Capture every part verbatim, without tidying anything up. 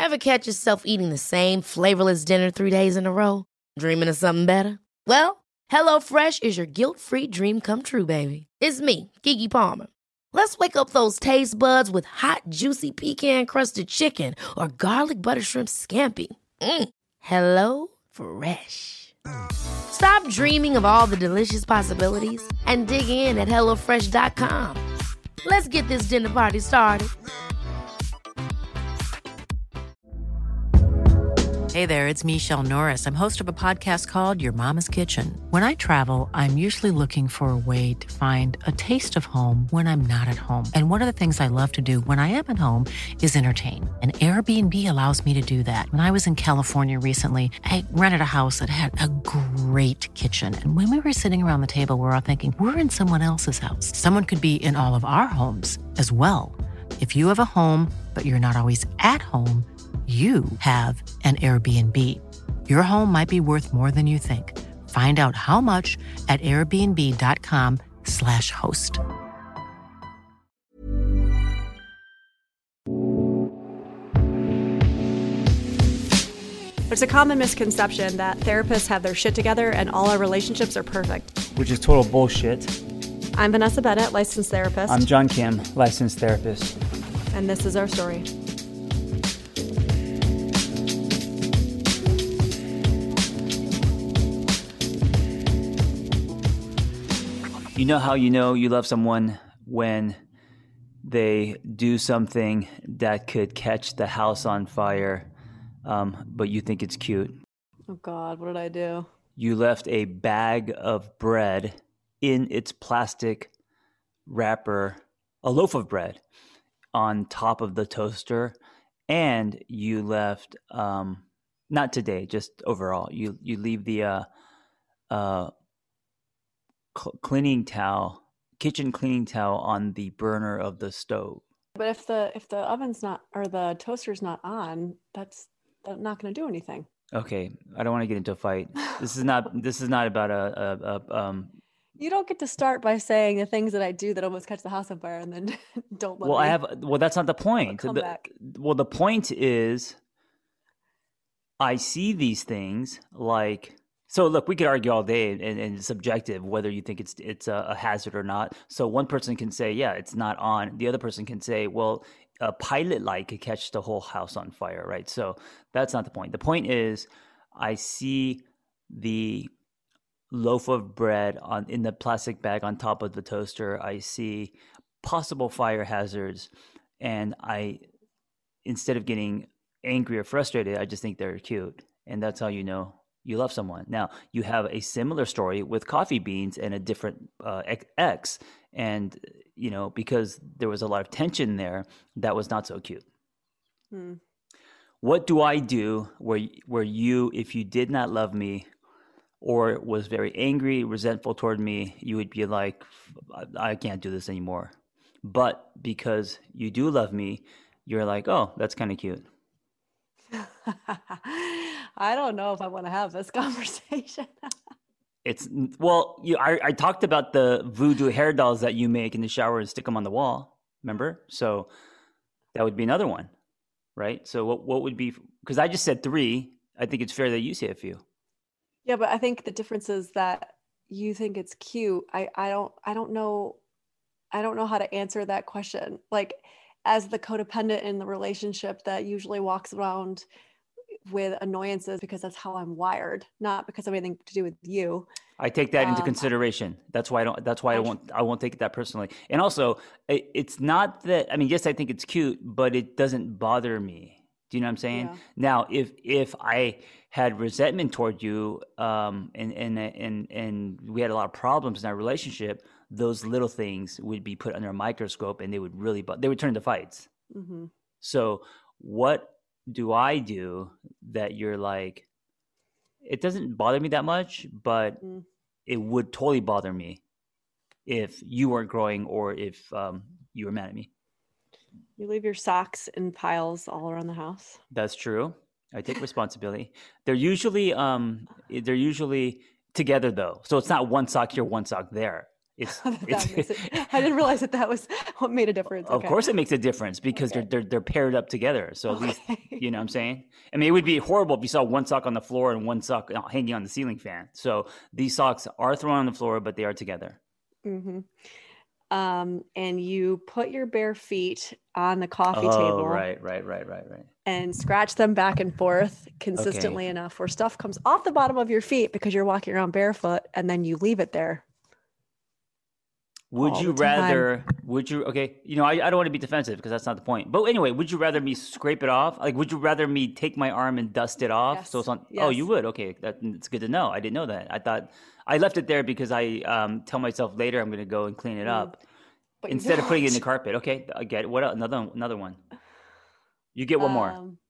Ever catch yourself eating the same flavorless dinner three days in a row? Dreaming of something better? Well, HelloFresh is your guilt-free dream come true, baby. It's me, Keke Palmer. Let's wake up those taste buds with hot, juicy pecan-crusted chicken or garlic butter shrimp scampi. Mm. Hello Fresh. Stop dreaming of all the delicious possibilities and dig in at hello fresh dot com. Let's get this dinner party started. Hey there, it's Michelle Norris. I'm host of a podcast called Your Mama's Kitchen. When I travel, I'm usually looking for a way to find a taste of home when I'm not at home. And one of the things I love to do when I am at home is entertain. And Airbnb allows me to do that. When I was in California recently, I rented a house that had a great kitchen. And when we were sitting around the table, we were all thinking, we're in someone else's house. Someone could be in all of our homes as well. If you have a home, but you're not always at home, you have an Airbnb. Your home might be worth more than you think. Find out how much at airbnb.com slash host. There's a common misconception that therapists have their shit together and all our relationships are perfect. Which is total bullshit. I'm Vanessa Bennett, licensed therapist. I'm John Kim, licensed therapist. And this is our story. You know how you know you love someone when they do something that could catch the house on fire, um, but you think it's cute. Oh God, what did I do? You left a bag of bread in its plastic wrapper, a loaf of bread, on top of the toaster, and you left, um, not today, just overall, you, you leave the uh, uh, cleaning towel, kitchen cleaning towel on the burner of the stove. But if the if the oven's not, or the toaster's not on, that's, that's not going to do anything. Okay, I don't want to get into a fight. This is not this is not about a, a, a um. You don't get to start by saying the things that I do that almost catch the house on fire, and then don't let Well, me. I have. Well, that's not the point. Come the, back. Well, the point is, I see these things like. So look, we could argue all day, and, and it's subjective whether you think it's it's a, a hazard or not. So one person can say, yeah, it's not on. The other person can say, well, a pilot light could catch the whole house on fire, right? So that's not the point. The point is, I see the loaf of bread on in the plastic bag on top of the toaster. I see possible fire hazards, and I, instead of getting angry or frustrated, I just think they're cute, and that's how you know you love someone. Now, you have a similar story with coffee beans and a different uh, ex, and you know, because there was a lot of tension there, that was not so cute. Hmm. What do I do where where you, if you did not love me or was very angry, resentful toward me, you would be like, I can't do this anymore. But because you do love me, you're like, oh, that's kind of cute. I don't know if I want to have this conversation. It's well, you, I, I talked about the voodoo hair dolls that you make in the shower and stick them on the wall. Remember? So that would be another one, right? So what what would be? Because I just said three. I think it's fair that you say a few. Yeah, but I think the difference is that you think it's cute. I I don't I don't know. I don't know how to answer that question. Like, as the codependent in the relationship that usually walks around with annoyances because that's how I'm wired, not because of anything to do with you. I take that into Um, consideration. That's why I don't. That's why I I- won't. I won't take it that personally. And also, it, it's not that. I mean, yes, I think it's cute, but it doesn't bother me. Do you know what I'm saying? Yeah. Now, if if I had resentment toward you, um, and and and and we had a lot of problems in our relationship, those little things would be put under a microscope, and they would really. They would turn into fights. Mm-hmm. So, what do I do that you're like? It doesn't bother me that much, but Mm. it would totally bother me if you weren't growing or if um, you were mad at me. You leave your socks in piles all around the house. That's true. I take responsibility. They're usually um, they're usually together though, so it's not one sock here, one sock there. It's, That it's makes it- I didn't realize that that was what made a difference. of Okay. course it makes a difference because Okay. they're, they're they're paired up together. So at least, Okay. you know what I'm saying? I mean, it would be horrible if you saw one sock on the floor and one sock hanging on the ceiling fan. So these socks are thrown on the floor, but they are together. Mm-hmm. Um, and you put your bare feet on the coffee Oh, table right, right, right, right, right. and scratch them back and forth consistently Okay. enough where stuff comes off the bottom of your feet because you're walking around barefoot, and then you leave it there. Would all you the time. rather, would you, okay, you know, I, I don't want to be defensive because that's not the point. But anyway, would you rather me scrape it off? Like, would you rather me take my arm and dust it off? Yes. So it's on, oh, Yes. you would? Okay, that, it's good to know. I didn't know that. I thought, I left it there because I um, tell myself later I'm going to go and clean it Mm. up But you instead of putting it in the don't. carpet. Okay, I get it. What else? Another, another one. You get one more. Um,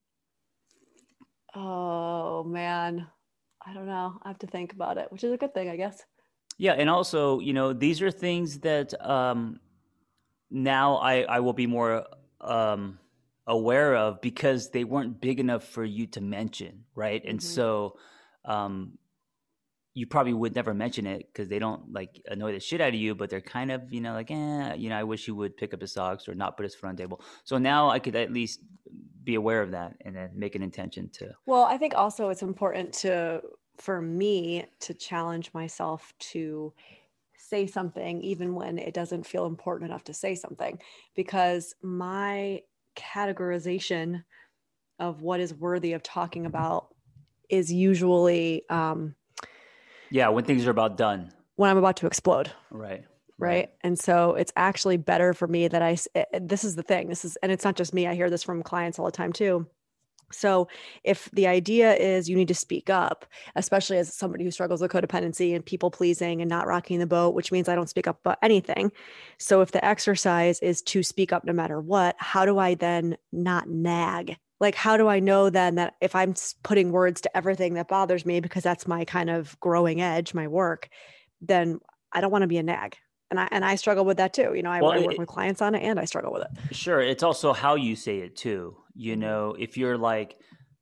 oh man, I don't know. I have to think about it, which is a good thing, I guess. Yeah, and also, you know, these are things that um, now I, I will be more um, aware of because they weren't big enough for you to mention, right? And Mhm. so um, you probably would never mention it because they don't like annoy the shit out of you, but they're kind of, you know, like, eh, you know, I wish he would pick up his socks or not put his foot on the table. So now I could at least be aware of that and then make an intention to. Well, I think also it's important to, for me, to challenge myself to say something even when it doesn't feel important enough to say something, because my categorization of what is worthy of talking about is usually um, Yeah, when things are about done. when I'm about to explode. Right. Right. And so it's actually better for me that I, s- eh, eh, this is the thing, this is, and it's not just me, I hear this from clients all the time too. So if the idea is you need to speak up, especially as somebody who struggles with codependency and people pleasing and not rocking the boat, which means I don't speak up about anything. So if the exercise is to speak up no matter what, how do I then not nag? Like, how do I know then that if I'm s- putting words to everything that bothers me, because that's my kind of growing edge, my work, then I don't want to be a nag. And I, and I struggle with that too. You know, I, Well, I work it- with clients on it and I struggle with it. Sure. It's also how you say it too. You Mhm. know, if you're like,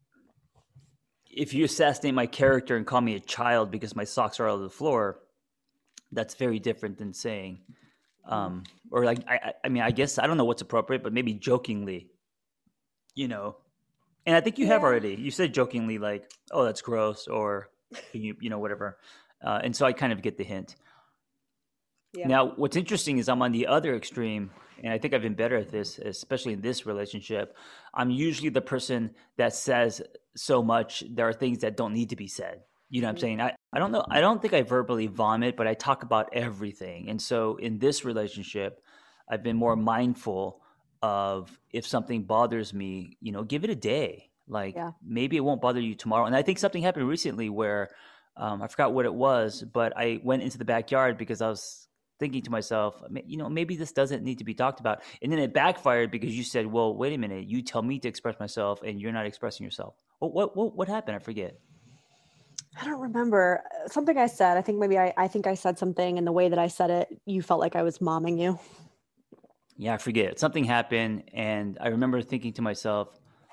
if you assassinate my character and call me a child because my socks are out of the floor, that's very different than saying, um, or like, I, I- I mean, I guess I don't know what's appropriate, but maybe jokingly, you know. And I think you have Yeah. already. You said jokingly, like, "Oh, that's gross," or you, you know, whatever. Uh, and so I kind of get the hint. Yeah. Now, what's interesting is I'm on the other extreme, and I think I've been better at this, especially in this relationship. I'm usually the person that says so much. There are things that don't need to be said. You know what I'm saying? I, I don't know. I don't think I verbally vomit, but I talk about everything. And so in this relationship, I've been more mindful of if something bothers me, you know, give it a day. Like Yeah. maybe it won't bother you tomorrow. And I think something happened recently where um, I forgot what it was, but I went into the backyard because I was thinking to myself, "Ma- you know, maybe this doesn't need to be talked about." And then it backfired because you said, well, wait a minute, you tell me to express myself and you're not expressing yourself. What, what, what, what happened? I forget. I don't remember something I said. I think maybe I, I think I said something, and the way that I said it, you felt like I was momming you. Yeah, I forget. Something happened. And I remember thinking to myself,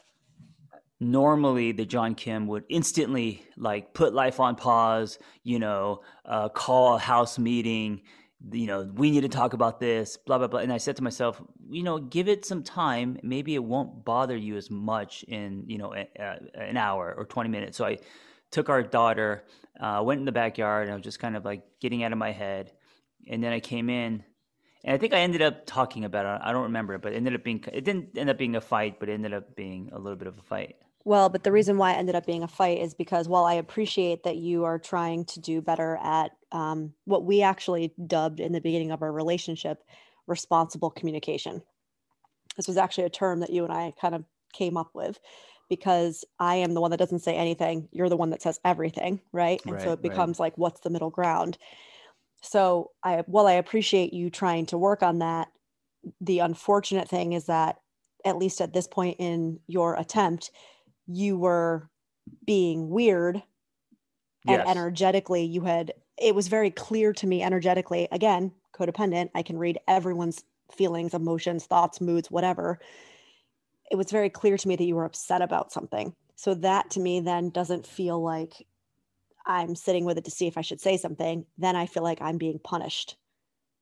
normally the John Kim would instantly like put life on pause, you know, uh, call a house meeting, you know, we need to talk about this, blah, blah, blah. And I said to myself, you know, give it some time. Maybe it won't bother you as much in, you know, a, a, an hour or twenty minutes. So I took our daughter, uh, went in the backyard, and I was just kind of like getting out of my head. And then I came in, and I think I ended up talking about it. I don't remember, but it ended up being, it didn't end up being a fight, but it ended up being a little bit of a fight. Well, but the reason why it ended up being a fight is because while I appreciate that you are trying to do better at um, what we actually dubbed in the beginning of our relationship, responsible communication. This was actually a term that you and I kind of came up with, because I am the one that doesn't say anything. You're the one that says everything, right? And so Right, it right. becomes like, what's the middle ground? So I, while I appreciate you trying to work on that, the unfortunate thing is that, at least at this point in your attempt, you were being weird, and Yes. energetically you had, it was very clear to me energetically, again, codependent, I can read everyone's feelings, emotions, thoughts, moods, whatever. It was very clear to me that you were upset about something. So that to me then doesn't feel like I'm sitting with it to see if I should say something. Then I feel like I'm being punished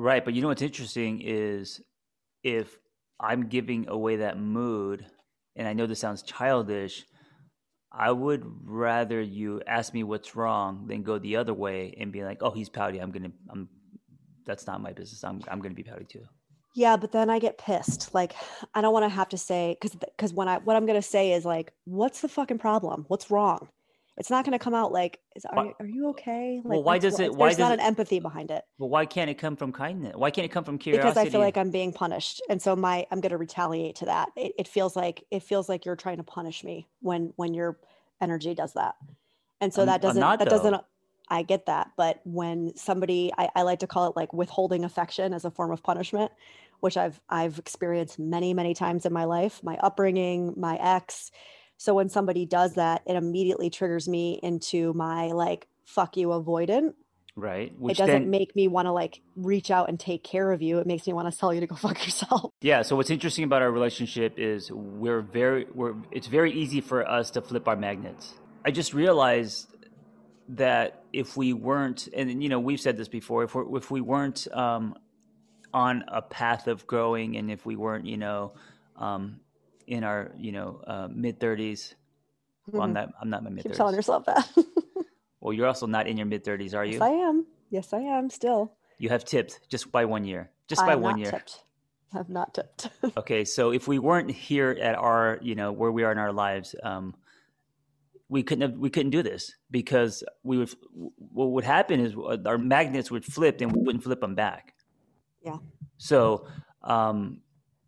Right. But you know what's interesting is if I'm giving away that mood, and I know this sounds childish, I would rather you ask me what's wrong than go the other way and be like, "Oh, he's pouty. I'm gonna. I'm. That's not my business. I'm. I'm gonna be pouty too." Yeah, but then I get pissed. Like, I don't want to have to say, because because when I what I'm gonna say is like, what's the fucking problem? What's wrong? It's not gonna come out like, is are Why, you, are you okay? Like, well, why what's, does what, it? Why there's does not it? an empathy behind it Well, why can't it come from kindness? Why can't it come from because I feel curiosity? like I'm being punished, and so my I'm gonna retaliate to that. It, it feels like it feels like you're trying to punish me when when your energy does that, and so I'm. that I'm doesn't not that doesn't. though. I get that, but when somebody, I, I like to call it like withholding affection as a form of punishment, which I've I've experienced many, many times in my life, my upbringing, my ex. So when somebody does that, it immediately triggers me into my like fuck you avoidant. Right. It Which doesn't then, make me want to like reach out and take care of you. It makes me want to tell you to go fuck yourself. yeah. So what's interesting about our relationship is we're very. We're. It's very easy for us to flip our magnets. I just realized that if we weren't, and you know, we've said this before, if we if we weren't um, on a path of growing, and if we weren't, you know, um, in our, you know, uh, mid thirties, well, I'm Mhm. not, I'm not in my mid Keep telling thirties. yourself that. Well, you're also not in your mid thirties, are Yes, you? I am. Yes, I am still. You have tipped just by one year, just I by am one not year. tipped. I'm not tipped. Okay, so if we weren't here at our, you know, where we are in our lives, um, we couldn't have, we couldn't do this because we would. What would happen is our magnets would flip, and we wouldn't flip them back. Yeah. So, um,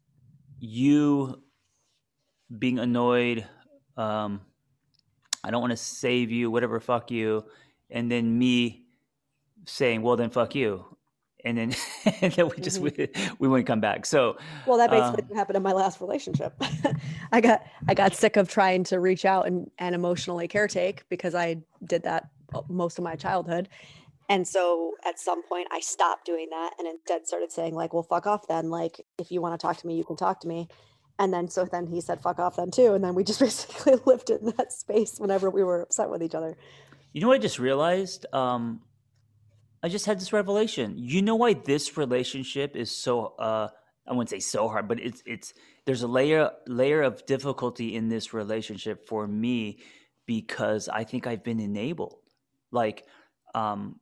you being annoyed, um, I don't want to save you, whatever, fuck you, and then me saying, well, then fuck you, and then and then we just hmm we, we wouldn't come back. So, Well, that basically um, what happened in my last relationship. I got I got sick of trying to reach out and, and emotionally caretake because I did that most of my childhood. And so at some point I stopped doing that and instead started saying like, well, fuck off then. Like if you want to talk to me, you can talk to me. And then so then he said fuck off then too. And then we just basically lived in that space whenever we were upset with each other. you know what I just realized? Um, I just had this revelation. You know why this relationship is so uh I wouldn't say so hard, but it's it's there's a layer layer of difficulty in this relationship for me because I think I've been enabled. Like um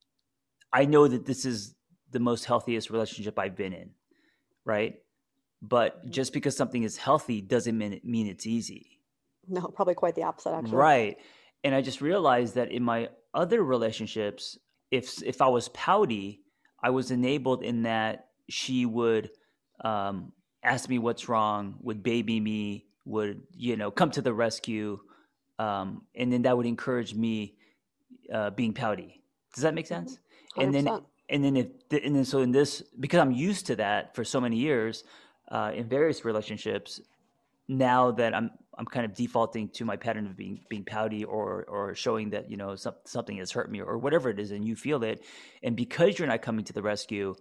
I know that this is the most healthiest relationship I've been in, right? But just because something is healthy doesn't mean it mean it's easy. No, probably quite the opposite actually. Right. And I just realized that in my other relationships, if if I was pouty, I was enabled in that she would um, ask me what's wrong, would baby me, would, you know, come to the rescue, um, and then that would encourage me uh, being pouty. Does that make Mhm. sense? And then one hundred percent. and then if and then so in this, because I'm used to that for so many years uh, in various relationships, now that I'm I'm kind of defaulting to my pattern of being being pouty or or showing that, you know, some, something has hurt me or whatever it is, and you feel it, and because you're not coming to the rescue,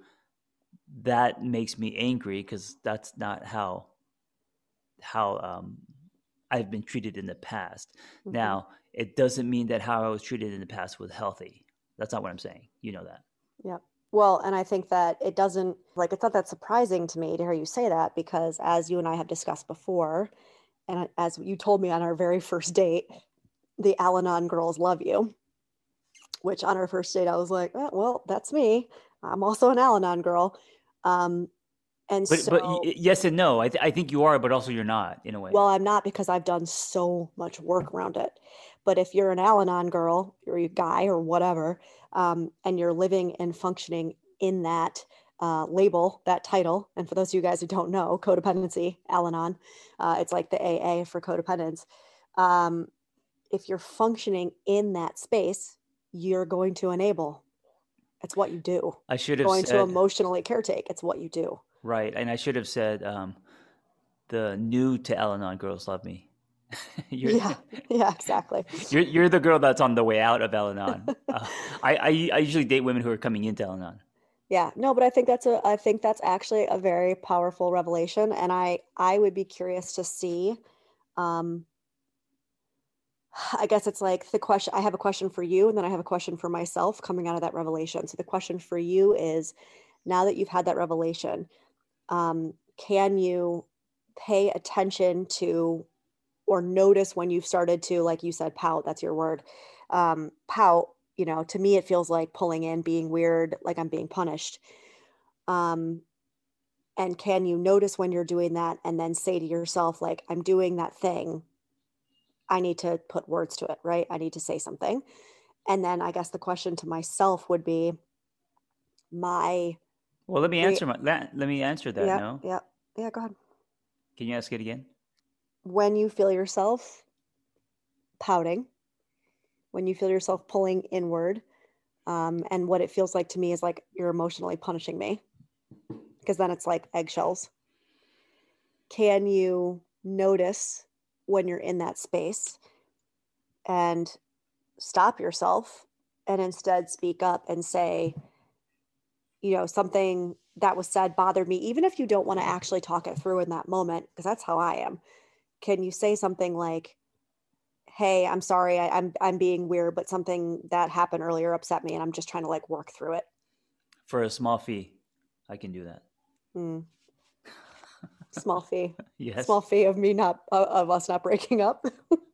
that makes me angry because that's not how how um, I've been treated in the past. Mhm. Now, it doesn't mean that how I was treated in the past was healthy. That's not what I'm saying. You know that. Yeah. Well, and I think that it doesn't, like, it's not that surprising to me to hear you say that because as you and I have discussed before, and as you told me on our very first date, the Al Anon girls love you, which on our first date, I was like, oh, well, that's me. I'm also an Al Anon girl. Um, and But but y- so, yes and no. I th- I think you are, but also you're not in a way. well, I'm not because I've done so much work around it. But if you're an Al Anon girl or a guy or whatever, um, and you're living and functioning in that uh, label, that title, and for those of you guys who don't know, codependency, Al Anon, uh, it's like the A A for codependence. Um, if you're functioning in that space, you're going to enable. It's what you do. I should You're have going to said emotionally caretake. It's what you do. right, and I should have said um, the new to Al-Anon girls love me. you're, Yeah, yeah, exactly. you're you're the girl that's on the way out of Al-Anon. Uh, I, I I usually date women who are coming into Al-Anon. Yeah, no, but I think that's a I think that's actually a very powerful revelation, and I I would be curious to see. Um, I guess it's like the question. I have a question for you, and then I have a question for myself coming out of that revelation. So the question for you is, now that you've had that revelation, um, can you pay attention to or notice when you've started to, like you said, pout, that's your word, um, pout, you know, to me, it feels like pulling in, being weird, like I'm being punished. Um, and can you notice when you're doing that and then say to yourself, like, I'm doing that thing. I need to put words to it, right? I need to say something. And then I guess the question to myself would be my. Well, let me answer my, let, let me answer that. Yeah, No. yeah, yeah. Go ahead. Can you ask it again? When you feel yourself pouting, when you feel yourself pulling inward, um, and what it feels like to me is like you're emotionally punishing me, because then it's like eggshells. Can you notice when you're in that space and stop yourself and instead speak up and say, you know, something that was said bothered me, even if you don't want to actually talk it through in that moment, because that's how I am. Can you say something like, hey, I'm sorry, I, I'm I'm being weird, but something that happened earlier upset me and I'm just trying to like work through it. For a small fee, I can do that. Mm. Small fee. Yes. Small fee of me not, of, of us not breaking up.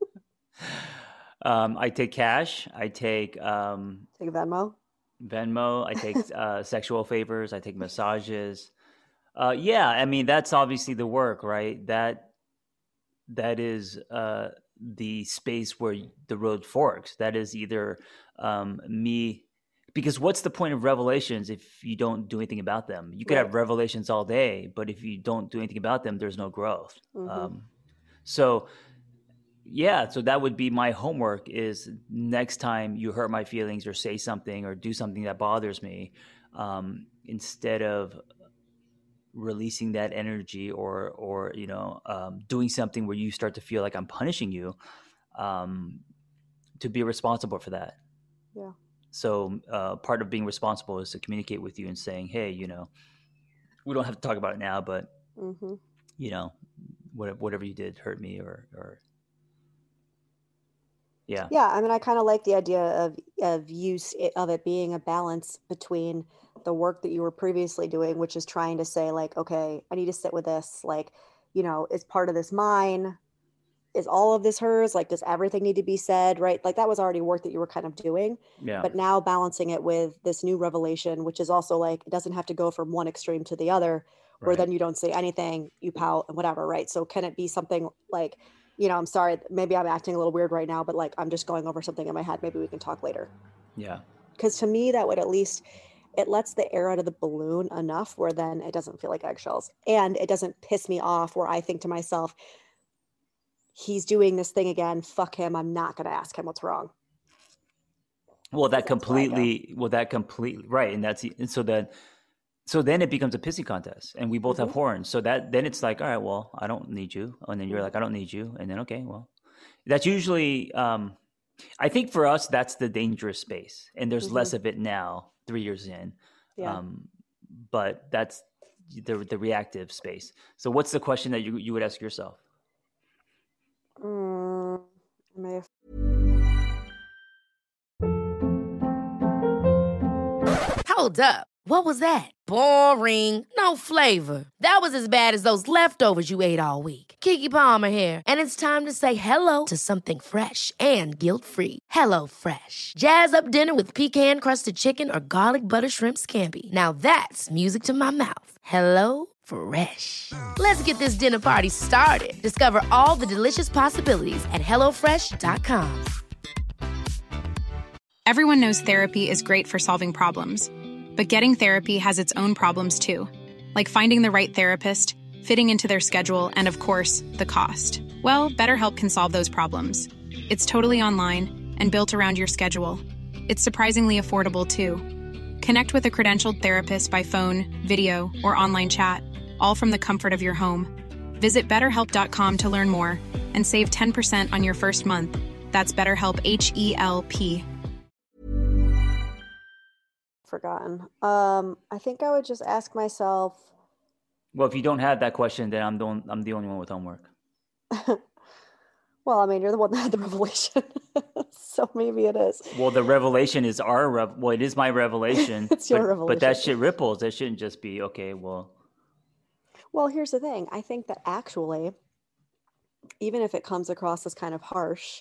um, I take cash. I take um, Take Venmo. Venmo. I take uh, sexual favors. I take massages. Uh, yeah, I mean, that's obviously the work, right? That that is uh, the space where the road forks. That is either um, me, because what's the point of revelations if you don't do anything about them? You could Right. have revelations all day, but if you don't do anything about them, there's no growth. Mm-hmm. Um, so, yeah, so that would be my homework is next time you hurt my feelings or say something or do something that bothers me, um, instead of releasing that energy or or you know um, doing something where you start to feel like I'm punishing you, um, to be responsible for that. Yeah. So uh, part of being responsible is to communicate with you and saying, hey, you know, we don't have to talk about it now, but Mm-hmm. you know, whatever, whatever you did hurt me or or yeah. Yeah, I mean, I kind of like the idea of of use it, of it being a balance between the work that you were previously doing, which is trying to say like, okay, I need to sit with this. Like, you know, is part of this mine? Is all of this hers? Like, does everything need to be said? Right? Like that was already work that you were kind of doing, Yeah. but now balancing it with this new revelation, which is also like it doesn't have to go from one extreme to the other, where Right. then you don't say anything, you pout and whatever, right? So can it be something like, you know, I'm sorry, maybe I'm acting a little weird right now, but like I'm just going over something in my head. Maybe we can talk later. Yeah. Because to me, that would at least, it lets the air out of the balloon enough where then it doesn't feel like eggshells. And it doesn't piss me off where I think to myself, he's doing this thing again. Fuck him. I'm not going to ask him what's wrong. Well, that That's where I go. completely, well, that completely, right. And that's, and so then, so then it becomes a pissing contest and we both Mhm. have horns. So that, then it's like, all right, well, I don't need you. And then you're Mhm. like, I don't need you. And then, okay, well, that's usually, um, I think for us, that's the dangerous space. And there's Mhm. less of it now, three years in. Yeah. Um, but that's the, the reactive space. So what's the question that you, you would ask yourself? Mm, I may have- Hold up. What was that? Boring. No flavor. That was as bad as those leftovers you ate all week. Keke Palmer here, and it's time to say hello to something fresh and guilt-free. Hello Fresh. Jazz up dinner with pecan-crusted chicken or garlic butter shrimp scampi. Now that's music to my mouth. Hello Fresh. Let's get this dinner party started. Discover all the delicious possibilities at hello fresh dot com. Everyone knows therapy is great for solving problems. But getting therapy has its own problems too, like finding the right therapist, fitting into their schedule, and of course, the cost. Well, BetterHelp can solve those problems. It's totally online and built around your schedule. It's surprisingly affordable too. Connect with a credentialed therapist by phone, video, or online chat, all from the comfort of your home. Visit better help dot com to learn more and save ten percent on your first month. That's BetterHelp, H E L P. forgotten. Um, I think I would just ask myself, Well, if you don't have that question, then I'm the one, I'm the only one with homework. well, I mean, you're the one that had the revelation. So maybe it is. Well, the revelation is our, rev- well, it is my revelation. It's your but, revelation. But that shit ripples. That shouldn't just be, okay, well. Well, here's the thing. I think that actually, even if it comes across as kind of harsh,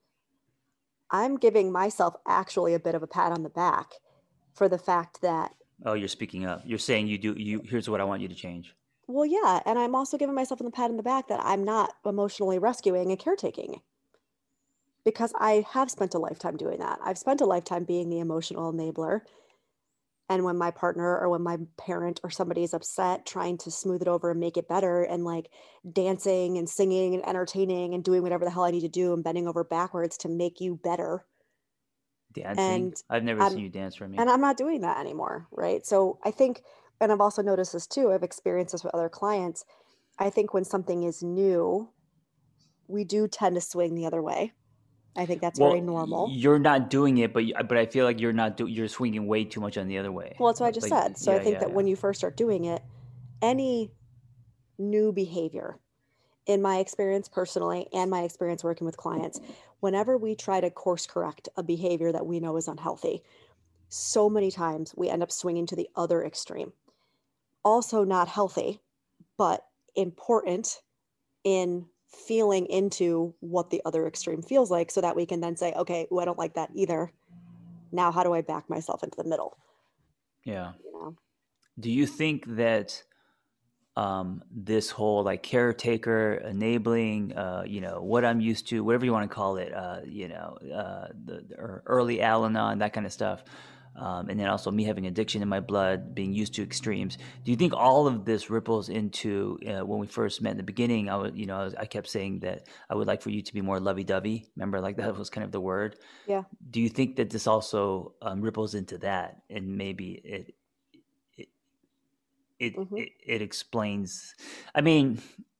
I'm giving myself actually a bit of a pat on the back for the fact that. Oh, you're speaking up. You're saying you do, you, here's what I want you to change. Well, yeah. And I'm also giving myself a pat on the back that I'm not emotionally rescuing and caretaking, because I have spent a lifetime doing that. I've spent a lifetime being the emotional enabler. And when my partner or when my parent or somebody is upset, trying to smooth it over and make it better, and like dancing and singing and entertaining and doing whatever the hell I need to do and bending over backwards to make you better. Dancing? And I've never I'm, seen you dance for me. And I'm not doing that anymore, right? So I think, and I've also noticed this too, I've experienced this with other clients. I think when something is new, we do tend to swing the other way. I think that's well, very normal. You're not doing it, but but I feel like you're not do, you're swinging way too much on the other way. Well, that's what I just like, said. So yeah, I think yeah, that yeah. when you first start doing it, any new behavior, in my experience personally and my experience working with clients, whenever we try to course correct a behavior that we know is unhealthy, so many times we end up swinging to the other extreme. Also not healthy, but important in feeling into what the other extreme feels like, so that we can then say, okay, oh, I don't like that either. Now, how do I back myself into the middle? Yeah. You know? Do you think that um, this whole like caretaker, enabling, uh, you know, what I'm used to, whatever you want to call it, uh, you know, uh, the, the early Al-Anon, that kind of stuff, um, and then also me having addiction in my blood, being used to extremes. Do you think all of this ripples into uh, when we first met in the beginning? I was, you know, I, was, I kept saying that I would like for you to be more lovey-dovey. Remember, like that was kind of the word. Yeah. Do you think that this also um, ripples into that, and maybe it it it, Mm-hmm. it it explains? I mean,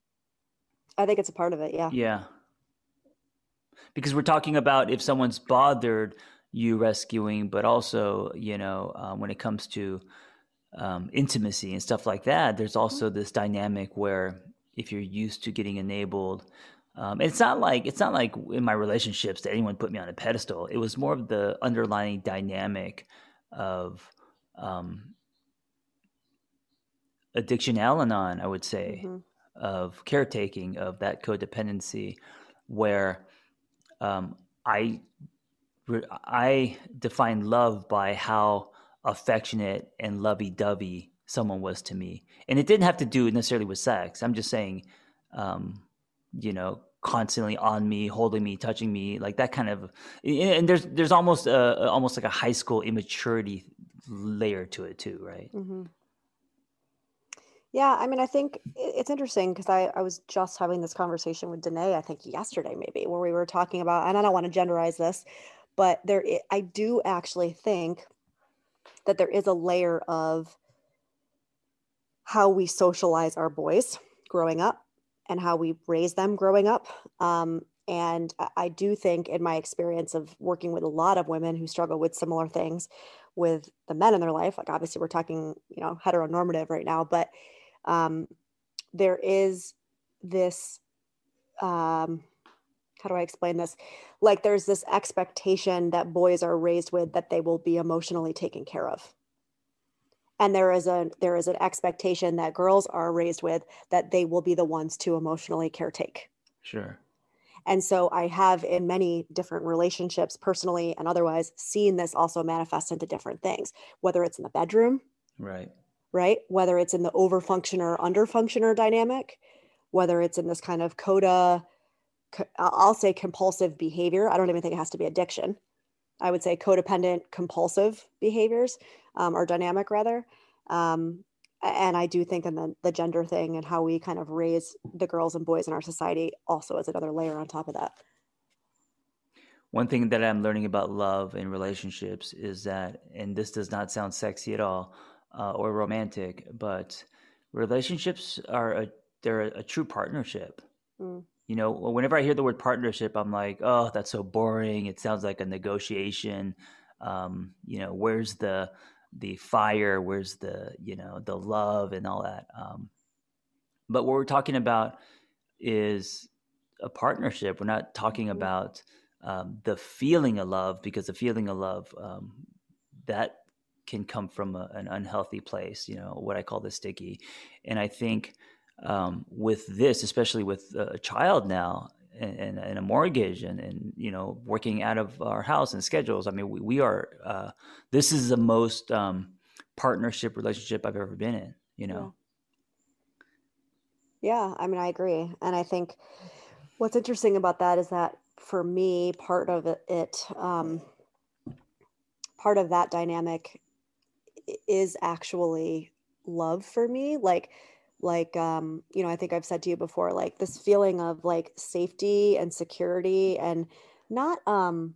I think it's a part of it. Yeah. Yeah. Because we're talking about if someone's bothered you rescuing, but also, you know, um, when it comes to um, intimacy and stuff like that, there's also this dynamic where if you're used to getting enabled, um, it's not like it's not like in my relationships that anyone put me on a pedestal. It was more of the underlying dynamic of um, addiction Al-Anon, I would say, Mm-hmm. of caretaking, of that codependency, where um, I I define love by how affectionate and lovey-dovey someone was to me. And it didn't have to do necessarily with sex. I'm just saying, um, you know, constantly on me, holding me, touching me, like that kind of, and there's, there's almost a, almost like a high school immaturity layer to it too. Right. Mm-hmm. Yeah. I mean, I think it's interesting because I, I was just having this conversation with Danae, I think yesterday maybe, where we were talking about, and I don't want to genderize this, but there, I do actually think that there is a layer of how we socialize our boys growing up and how we raise them growing up. Um, and I do think, in my experience of working with a lot of women who struggle with similar things with the men in their life, like obviously we're talking, you know, heteronormative right now, but um, there is this, um, how do I explain this? Like there's this expectation that boys are raised with that they will be emotionally taken care of. And there is a there is an expectation that girls are raised with that they will be the ones to emotionally caretake. Sure. And so I have, in many different relationships, personally and otherwise, seen this also manifest into different things, whether it's in the bedroom, right, right? Whether it's in the over-functioner, under-functioner dynamic, whether it's in this kind of coda, I'll say compulsive behavior. I don't even think it has to be addiction. I would say codependent compulsive behaviors, um, or dynamic rather. Um, and I do think in the, the gender thing and how we kind of raise the girls and boys in our society also is another layer on top of that. One thing that I'm learning about love and relationships is that, and this does not sound sexy at all, uh, or romantic, but relationships are a, they're a, a true partnership. Mm. You know, whenever I hear the word partnership, I'm like, oh, that's so boring. It sounds like a negotiation. Um, you know, where's the the fire? Where's the, you know, the love and all that? Um, but what we're talking about is a partnership. We're not talking about um, the feeling of love, because the feeling of love, um, that can come from a, an unhealthy place, you know, what I call the sticky. And I think um, with this, especially with a child now and, and, and a mortgage and, and, you know, working out of our house and schedules, I mean, we, we are, uh, this is the most um, partnership relationship I've ever been in, you know? Yeah. yeah, I mean, I agree. And I think what's interesting about that is that for me, part of it, um, part of that dynamic is actually love for me. Like, like, um, you know, I think I've said to you before, like this feeling of like safety and security and not, um,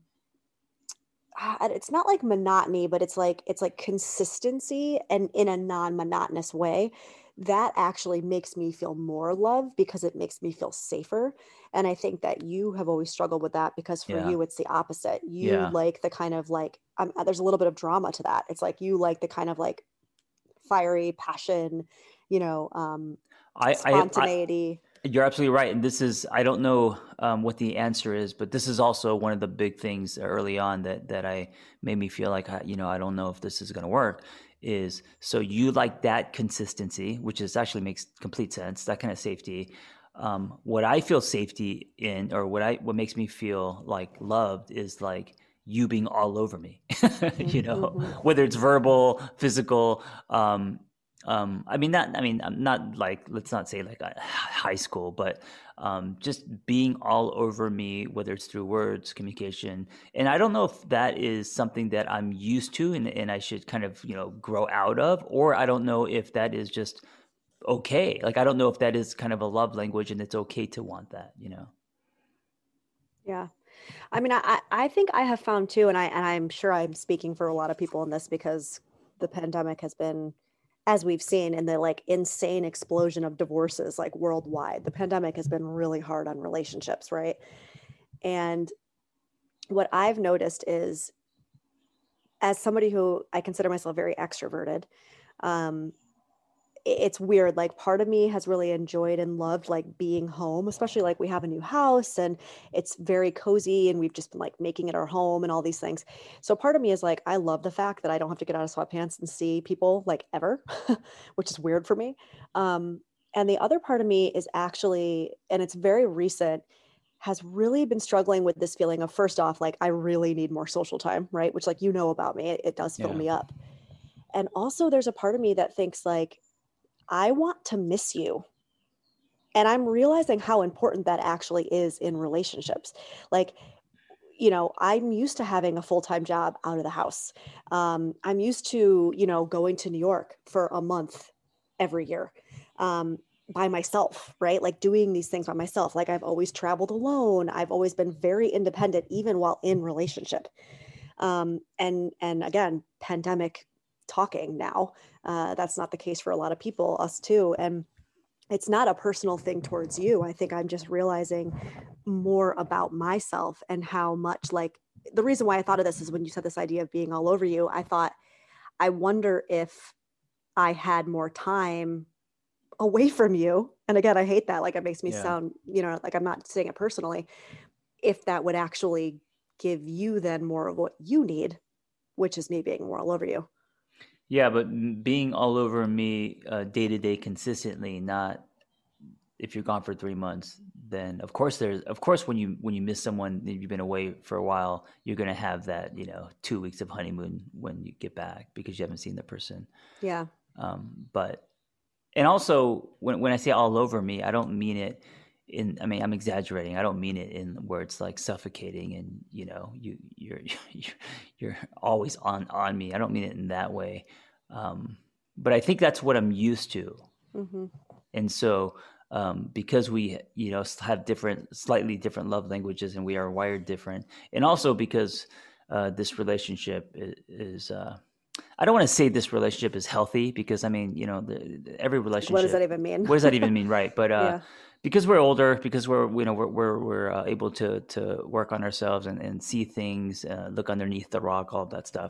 it's not like monotony, but it's like, it's like consistency and in a non-monotonous way that actually makes me feel more love because it makes me feel safer. And I think that you have always struggled with that because for Yeah. you, it's the opposite. You Yeah. like the kind of like, um, there's a little bit of drama to that. It's like, you like the kind of like fiery passion, you know, um, I, I, I, spontaneity. You're absolutely right. And this is, I don't know um, what the answer is, but this is also one of the big things early on that, that I made me feel like, you know, I don't know if this is going to work is, so you like that consistency, which is actually makes complete sense, that kind of safety. Um, what I feel safety in, or what I, what makes me feel like loved is like you being all over me, you know, Mm-hmm. whether it's verbal, physical, um, Um, I mean, not, I mean, I'm not like, let's not say like a high school, but um, just being all over me, whether it's through words, communication. And I don't know if that is something that I'm used to and, and I should kind of, you know, grow out of, or I don't know if that is just okay. Like, I don't know if that is kind of a love language and it's okay to want that, you know? Yeah. I mean, I, I think I have found too, and I, and I'm sure I'm speaking for a lot of people in this because the pandemic has been, as we've seen in the like insane explosion of divorces, like worldwide, the pandemic has been really hard on relationships. Right. And what I've noticed is, as somebody who I consider myself very extroverted, um, it's weird. Like part of me has really enjoyed and loved like being home, especially like we have a new house and it's very cozy and we've just been like making it our home and all these things. So part of me is like, I love the fact that I don't have to get out of sweatpants and see people like ever, which is weird for me. Um, and the other part of me is actually, and it's very recent, has really been struggling with this feeling of, first off, like I really need more social time, right? Which like, you know about me, it, it does fill Yeah. me up. And also there's a part of me that thinks like, I want to miss you. And I'm realizing how important that actually is in relationships. Like, you know, I'm used to having a full-time job out of the house. Um, I'm used to, you know, going to New York for a month every year um, by myself, right? Like doing these things by myself. Like I've always traveled alone. I've always been very independent, even while in relationship. Um, and, and again, pandemic talking now, uh, that's not the case for a lot of people, us too. And it's not a personal thing towards you. I think I'm just realizing more about myself and how much, like, the reason why I thought of this is when you said this idea of being all over you, I thought, I wonder if I had more time away from you. And again, I hate that. Like it makes me Yeah. sound, you know, like I'm not saying it personally, if that would actually give you then more of what you need, which is me being more all over you. Yeah, but m- being all over me uh, day to day consistently, not if you're gone for three months, then of course there's of course when you when you miss someone that you've been away for a while, you're gonna have that, you know, two weeks of honeymoon when you get back because you haven't seen the person. Yeah. Um, but and also when when I say all over me, I don't mean it in. I mean I'm exaggerating. I don't mean it in where it's like suffocating and you know you you're you're, you're always on on me. I don't mean it in that way. Um, but I think that's what I'm used to, Mm-hmm. and so um, because we you know have different, slightly different love languages, and we are wired different, and also because uh, this relationship is. is uh, I don't want to say this relationship is healthy because I mean, you know, the, the, every relationship. What does that even mean? What does that even mean, right? But uh, Yeah. because we're older, because we're you know we're we're, we're uh, able to to work on ourselves and, and see things, uh, look underneath the rock, all of that stuff.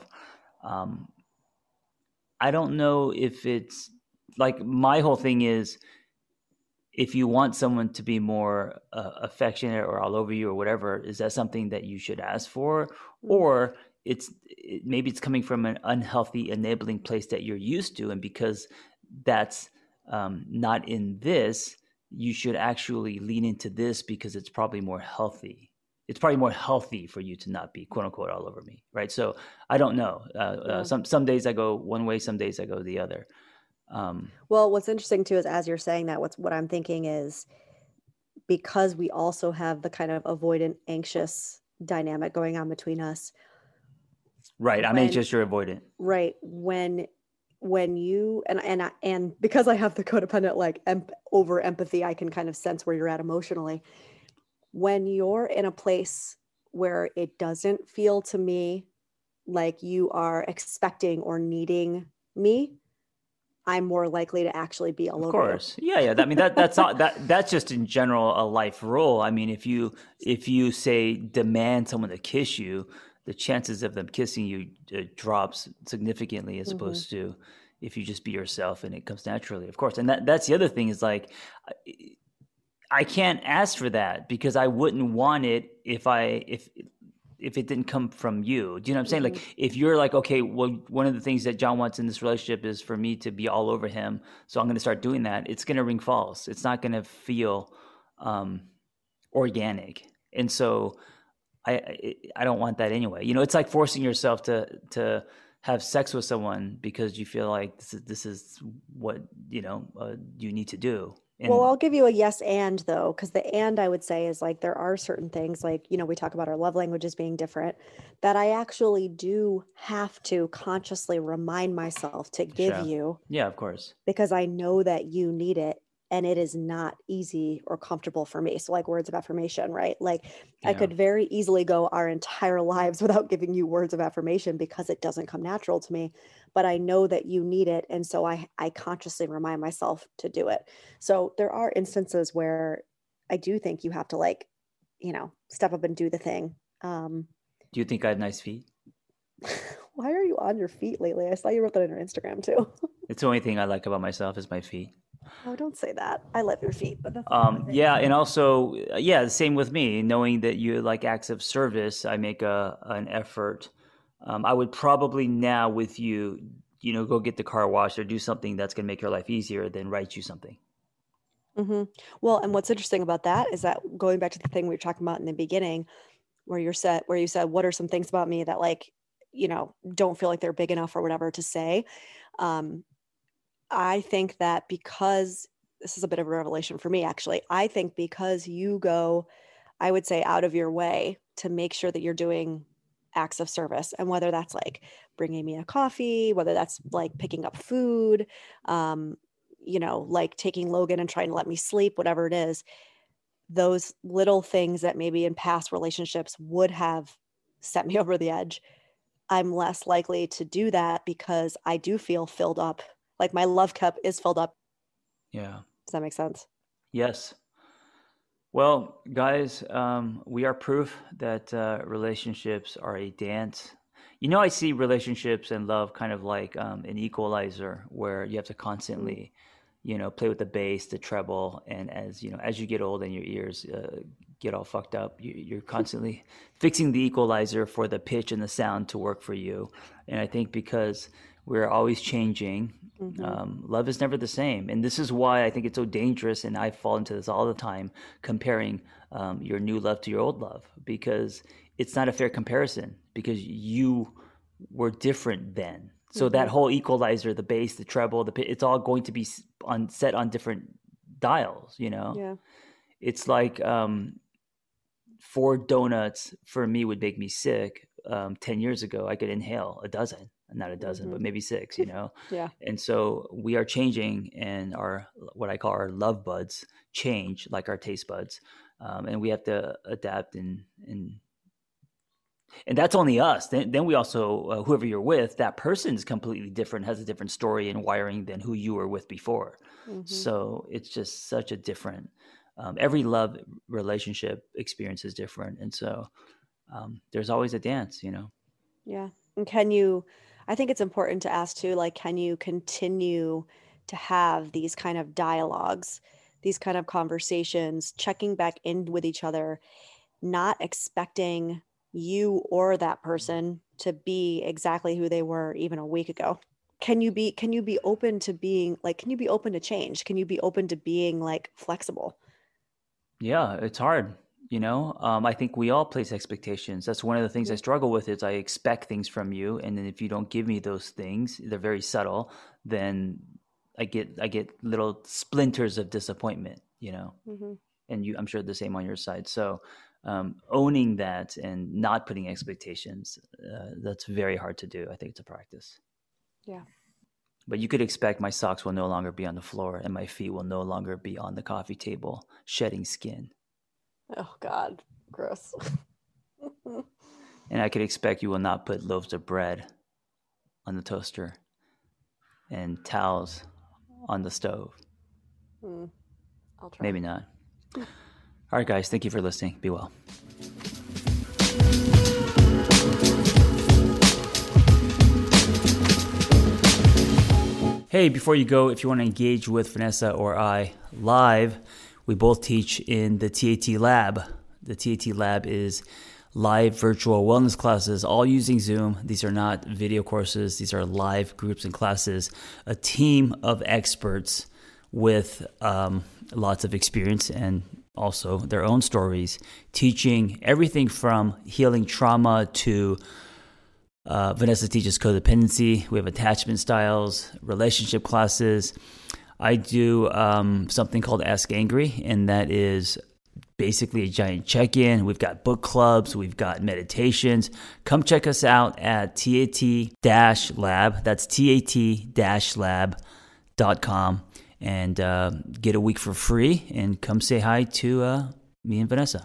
Um, I don't know if it's like my whole thing is if you want someone to be more uh, affectionate or all over you or whatever, is that something that you should ask for? Mm-hmm. Or it's it, maybe it's coming from an unhealthy, enabling place that you're used to. And because that's um, not in this, you should actually lean into this because it's probably more healthy. It's probably more healthy for you to not be quote unquote all over me. Right. So I don't know. Uh, yeah. uh, some, some days I go one way, some days I go the other. Um, well, what's interesting too is as you're saying that, what's what I'm thinking is because we also have the kind of avoidant, anxious dynamic going on between us. Right. I'm when, anxious, you're avoidant. Right. When, when you, and, and, and because I have the codependent, like em- over empathy, I can kind of sense where you're at emotionally. When you're in a place where it doesn't feel to me like you are expecting or needing me, I'm more likely to actually be all over. Of course. You. Yeah. Yeah. I mean, that, that's not, that, that's just in general a life rule. I mean, if you, if you say demand someone to kiss you, the chances of them kissing you uh, drops significantly as mm-hmm. opposed to if you just be yourself and it comes naturally, of course. And that, that's the other thing is like, I can't ask for that because I wouldn't want it if I, if, if it didn't come from you. Do you know what I'm saying? Mm-hmm. Like if you're like, okay, well, one of the things that John wants in this relationship is for me to be all over him. So I'm going to start doing that. It's going to ring false. It's not going to feel um, organic. And so I, I, I don't want that anyway. You know, it's like forcing yourself to, to have sex with someone because you feel like this is, this is what, you know, uh, you need to do. And well, I'll give you a yes and though, because the and I would say is like there are certain things like, you know, we talk about our love languages being different that I actually do have to consciously remind myself to give sure. you. Yeah, of course. Because I know that you need it and it is not easy or comfortable for me. So like words of affirmation, right? Like yeah. I could very easily go our entire lives without giving you words of affirmation because it doesn't come natural to me. But I know that you need it. And so I, I consciously remind myself to do it. So there are instances where I do think you have to like, you know, step up and do the thing. Um, do you think I have nice feet? Why are you on your feet lately? I saw you wrote that on your Instagram too. It's the only thing I like about myself is my feet. Oh, don't say that. I love your feet, but that's um, yeah. And also, yeah, the same with me, knowing that you like acts of service, I make a, an effort. Um, I would probably now with you, you know, go get the car washed or do something that's going to make your life easier than write you something. Mm-hmm. Well, and what's interesting about that is that going back to the thing we were talking about in the beginning, where you're set, where you said, what are some things about me that like, you know, don't feel like they're big enough or whatever to say. Um, I think that because this is a bit of a revelation for me, actually, I think because you go, I would say out of your way to make sure that you're doing acts of service, and whether that's like bringing me a coffee, whether that's like picking up food, um, you know, like taking Logan and trying to let me sleep, whatever it is, those little things that maybe in past relationships would have set me over the edge. I'm less likely to do that because I do feel filled up. Like my love cup is filled up. Yeah. Does that make sense? Yes. Well, guys, um, we are proof that uh, relationships are a dance. You know, I see relationships and love kind of like um, an equalizer where you have to constantly, you know, play with the bass, the treble. And as, you know, as you get old and your ears uh, get all fucked up, you, you're constantly fixing the equalizer for the pitch and the sound to work for you. And I think because we're always changing, mm-hmm. um, love is never the same. And this is why I think it's so dangerous. And I fall into this all the time, comparing um, your new love to your old love, because it's not a fair comparison because you were different then. So mm-hmm. that whole equalizer, the bass, the treble, the pitch, it's all going to be on set on different dials, you know? Yeah. It's like um, four donuts for me would make me sick. Um, ten years ago, I could inhale a dozen. Not a dozen, mm-hmm. but maybe six, you know? Yeah. And so we are changing, and our, what I call our love buds change like our taste buds. Um, and we have to adapt and, and, and that's only us. Then, then we also, uh, whoever you're with, that person's completely different, has a different story and wiring than who you were with before. Mm-hmm. So it's just such a different, um, every love relationship experience is different. And so um, there's always a dance, you know? Yeah. And can you, I think it's important to ask too, like, can you continue to have these kind of dialogues these kind of conversations, checking back in with each other, not expecting you or that person to be exactly who they were even a week ago. Can you be, can you be open to being like, can you be open to change? Can you be open to being like flexible? Yeah, it's hard. You know, um, I think we all place expectations. That's one of the things I struggle with is I expect things from you. And then if you don't give me those things, they're very subtle, then I get, I get little splinters of disappointment, you know, Mm-hmm. and you, I'm sure the same on your side. So um, owning that and not putting expectations, uh, that's very hard to do. I think it's a practice. Yeah. But you could expect my socks will no longer be on the floor and my feet will no longer be on the coffee table, shedding skin. Oh God, gross. And I could expect you will not put loaves of bread on the toaster and towels on the stove. Mm, I'll try. Maybe not. All right, guys. Thank you for listening. Be well. Hey, before you go, if you want to engage with Vanessa or I live, we both teach in the T A T Lab. The T A T Lab is live virtual wellness classes, all using Zoom. These are not video courses. These are live groups and classes. A team of experts with um, lots of experience and also their own stories, teaching everything from healing trauma to uh, Vanessa teaches codependency. We have attachment styles, relationship classes. I do um, something called Ask Angry, and that is basically a giant check-in. We've got book clubs. We've got meditations. Come check us out at T A T Lab. That's T A T lab dot com and uh, get a week for free and come say hi to uh, me and Vanessa.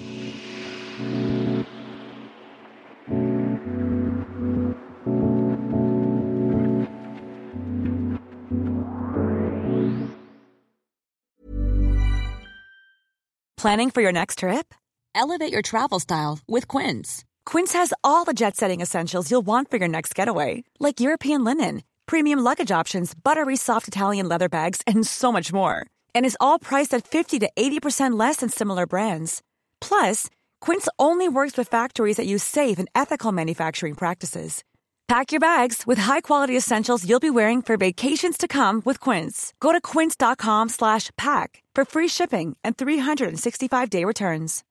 Planning for your next trip? Elevate your travel style with Quince. Quince has all the jet-setting essentials you'll want for your next getaway, like European linen, premium luggage options, buttery soft Italian leather bags, and so much more. And is all priced at fifty to eighty percent less than similar brands. Plus, Quince only works with factories that use safe and ethical manufacturing practices. Pack your bags with high-quality essentials you'll be wearing for vacations to come with Quince. Go to quince.com slash pack for free shipping and three sixty-five day returns.